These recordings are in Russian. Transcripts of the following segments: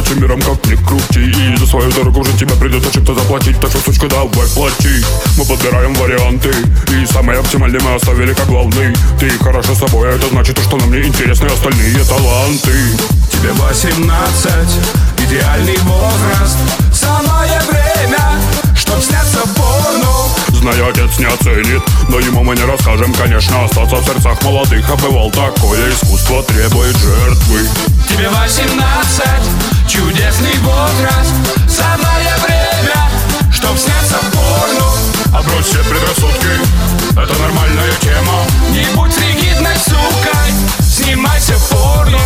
этим миром как ни крути. И за свою дорогу уже тебе придется чем-то заплатить. Так что, сучка, давай плати. Мы подбираем варианты, и самый оптимальный мы оставили как главный. Ты хороша собой, а это значит, что нам не интересны остальные таланты. Тебе 18, идеальный возраст, самое время, чтоб сняться в порно. Знаю, отец не оценит, но ему мы не расскажем, конечно. Остаться в сердцах молодых, а бывал такое искусство требует жертвы. Тебе 18, чудесный возраст, самое время, чтоб сняться в порно. Отбрось все предрассудки, это нормальная тема. Не будь фригидной сукой, снимайся в порно.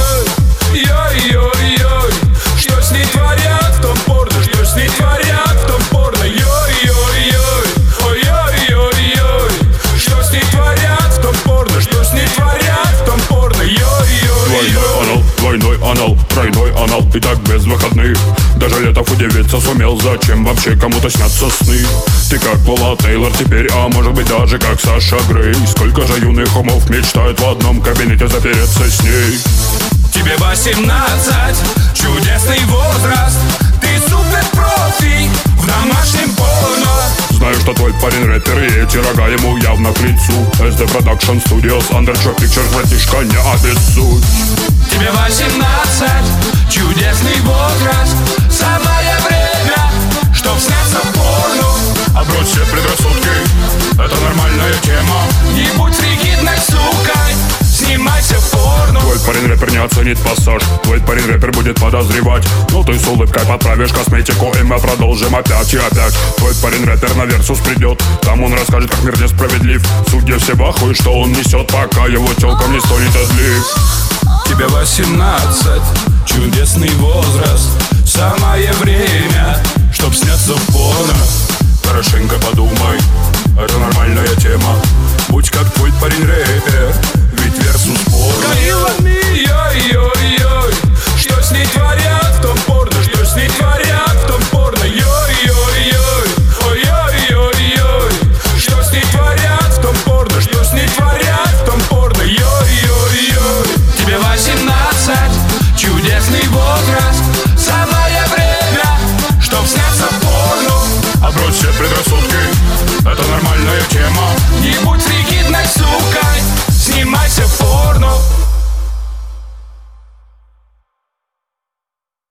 Йой-йой-йой, что с ней творят в том порно, что с ней творят в том порно. Йой-йой-йой, ой-йой-йой-йой, что с ней творят в том порно, что с ней творят в том порно. Йой-йой-йой. Двойной анал, тройной анал, и так без выходных. Даже Летов удивиться сумел, зачем вообще кому-то снятся сны. Ты как Пола Тейлор теперь, а может быть даже как Саша Грей. Сколько же юных умов мечтают в одном кабинете запереться с ней. Тебе 18, чудесный возраст, ты супер профи в домашнем порно. Знаю, что твой парень рэпер, и эти рога ему явно к лицу. SD Production Studios, Undershot Pictures, братишка, не обессудь. Тебе 18, чудесный возраст, самое время, чтоб сняться в порно. Отбрось все предрассудки, это нормальная тема. Не будь фригидной сукой, снимайся в порно. Твой парень рэпер не оценит пассаж, твой парень рэпер будет подозревать. Но ты с улыбкой подправишь косметику, и мы продолжим опять и опять. Твой парень рэпер на Версус придет, там он расскажет, как мир несправедлив. Судья все бахуют, что он несет, пока его тёлкам не стонет отлив. Тебе 18, чудесный возраст, самое время, чтоб сняться в порно. Хорошенько подумай, это нормальная тема. Будь как твой парень рэпер, ведь Версус порно. Йой-йой-йой.